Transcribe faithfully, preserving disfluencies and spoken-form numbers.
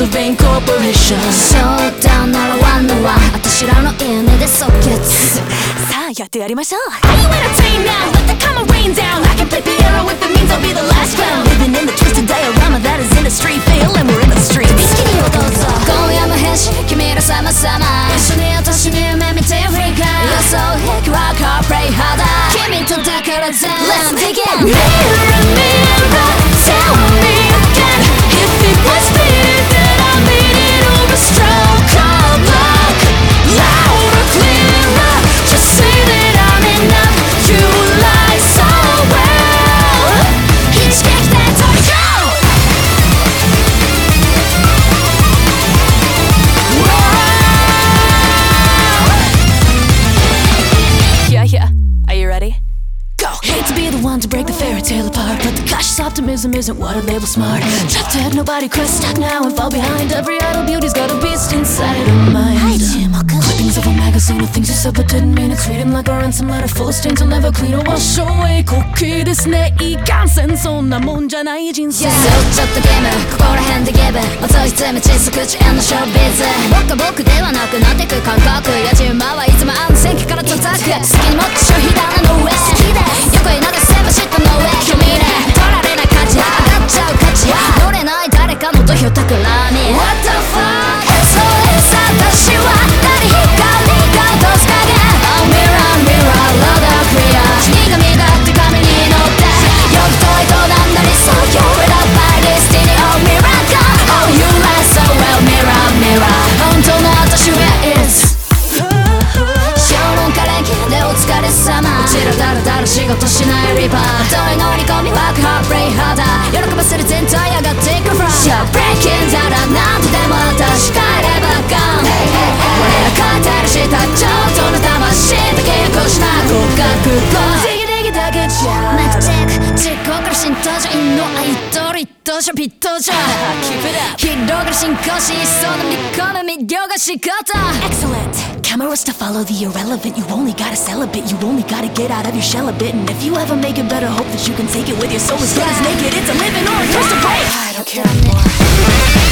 of Bain Corporation そうだならワンのワン私らのいいねで即決さあやってやりましょう Are you entertained now? Let the karma rain down I can play Piero if it means I'll be the last clown Living in the twisted diorama that is industry Fail and we're in the streets 好きにをどうぞ今夜の変身君ら様々一緒に私に夢見てフリーカー予想引くはカープレイハーダー君とだから全 Let's begin Mirror, mirror, tell me again If it was me, then I made it over Stroke of luck Louder, clearer Just say that I'm enough You lie so well 一撃で取りgo Yeah, yeah, are you ready? Go! Hate to be the one to break the fairy tale apart But the cautious optimism isn't what I label smart Trapped ahead, nobody quits, stop now and fall behind Every idle beauty's got a beast inside her mind Clippings of a magazine of things you said but didn't mean it Treat him like a ransom letter full of stains I'll never clean or wash away 滑稽ですねいかんせんそんなもんじゃない人生 Yeah ちょっとゲームここら辺でギブ音ひつめ小さく遅延のショービズ僕は僕ではなくなってく感覚野じ馬はいつも安全期から叩く好きにもっと消費棚の上好きで横に流せば嫉妬の上君で取られない価値上がっちゃう価値乗れない誰かの土俵たくらみ What the fuck それさ私は誰光が落とす影 Oh mirror mirror louder clear 死神だって髪に乗ってよく遠いとなんなりそう You're it up by destiny Oh miracle Oh you lie so well mirror mirror 本当の私 Where is 正論可憐でお疲れ様うちらだらだら仕事しないリバー遠い乗り込みワークハープレイハーダー喜ばせる全体上がっていくフロン You're breaking down なんとでも私帰ればガン俺ら書いてるしたちょっとの魂だけ越しな合格後ディギディギだけじゃマジック実行から浸透者陰のアイドル一等者ピットじゃ広がる進行しそうな見込む魅了が仕方 Excellent! Cameras to follow the irrelevant You only gotta sell a bit You only gotta get out of your shell a bit And if you ever make it better Hope that you can take it with your soul as good as naked It's a living or a curse to break I don't care anymore